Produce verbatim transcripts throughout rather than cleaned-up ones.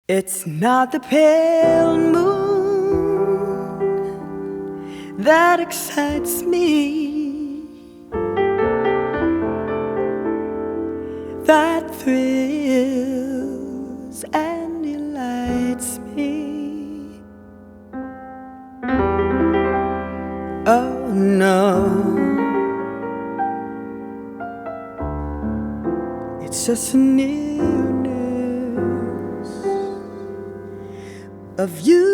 It's not the pale moon that excites me, that thrills and delights me. Oh no, it's just a nearness of you.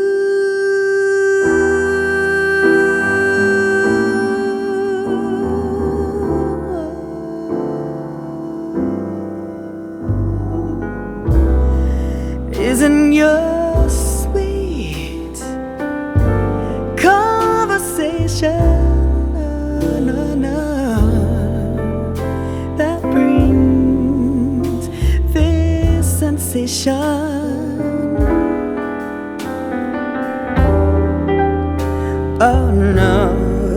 Isn't your sweet conversation no, no, no, that brings this sensation? Oh no,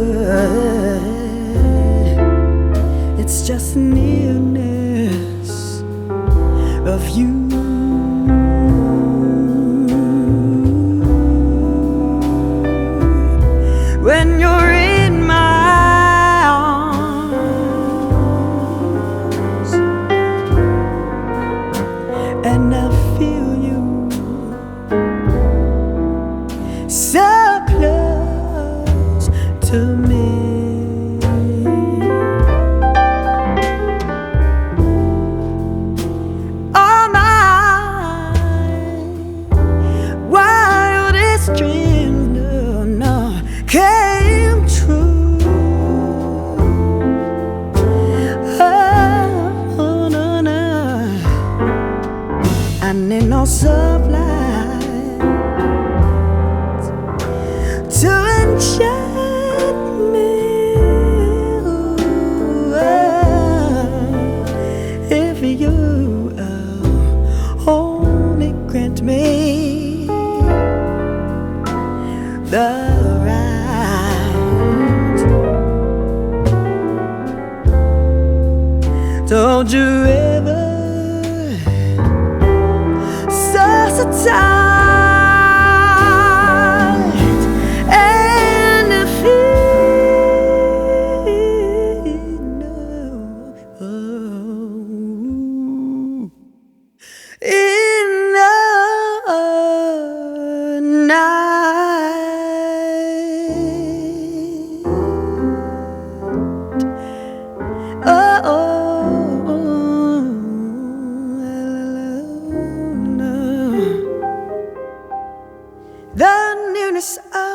it's just nearness of you. When you're in my arms and I feel you so close to me, all my wildest dreams, no, no, came true. Oh, no, no, I need no sublights to enchant me. Ooh, if you uh, only grant me the right. Don't you ever suscitate any fear, no. In the night. Oh, oh, oh, no. The nearness of